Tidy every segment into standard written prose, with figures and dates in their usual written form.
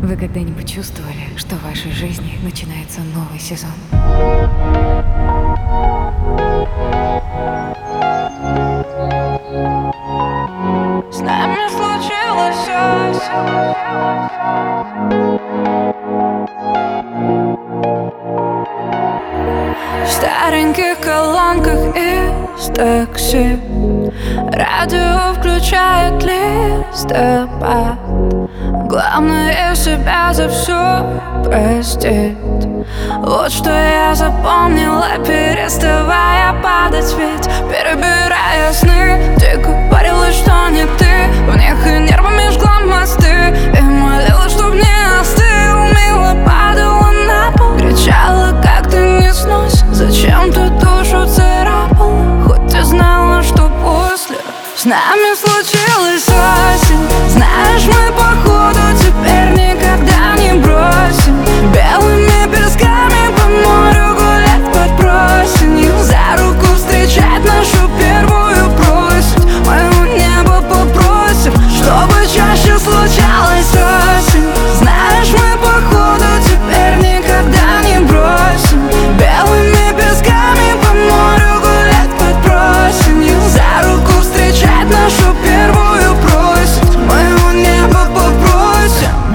Вы когда-нибудь чувствовали, что в вашей жизни начинается новый сезон? С нами случилось в стареньких колонках из такси. Радио включает листопад. Главное себя за все простить. Вот что я запомнила, переставая падать. Ведь перебирая сны, ты говорила, что не ты. В них и нервами жгла мосты и молила, чтоб не остыл. Мило падала на пол, кричала, как ты не снось. Зачем ты душу царапала, хоть и знала, что после с нами случилась осень. Знаешь, мы походу теперь никогда не бросим. Белыми песками по морю гулять под просенью. За руку встречать нашу первую просить. Мы у неба попросим, чтобы чаще случалась осень. Знаешь, мы походу теперь никогда не бросим. Белыми песками по морю гулять под просенью. За руку встречать нашу первую просить. Мы у неба попросим.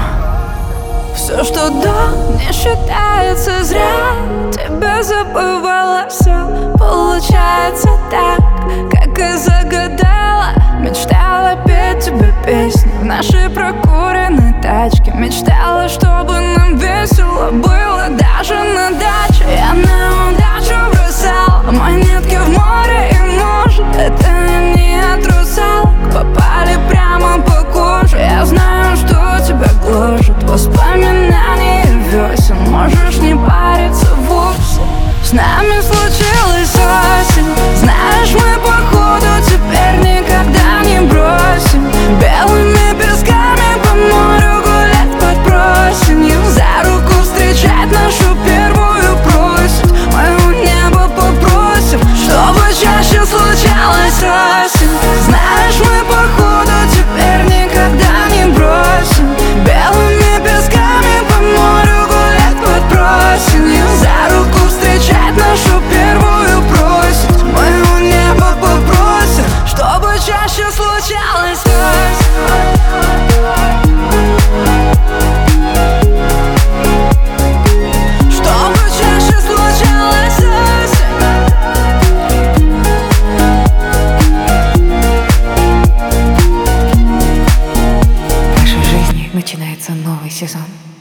Все, что до, не считается зря. Тебя забывала, все получается так, как и загадала. Мечтала петь тебе песни в нашей прокуренной тачке. Мечтала, чтобы нам весело было даже на даче. Я на удачу бросала монетки в море. И может, это не от русалок попали прямо по коже. Я знаю, что тебя гложет воспоминания весен. Можешь не париться вовсе. С нами случилась осень. Знаешь, мы походу теперь никогда не бросим. Белыми песками по морю гулять под просенью. За руку встречать нашу первую просить. Мы у неба попросим, чтобы чаще случалась осень. Знаешь, мы походу теперь никогда не бросим. Белыми песками по морю гулять под просенью. За руку встречать нашу первую просить. Мы у неба попросим, чтобы чаще случалась осень. Чтобы чаще случалась осень. В вашей жизни начинается новый сезон.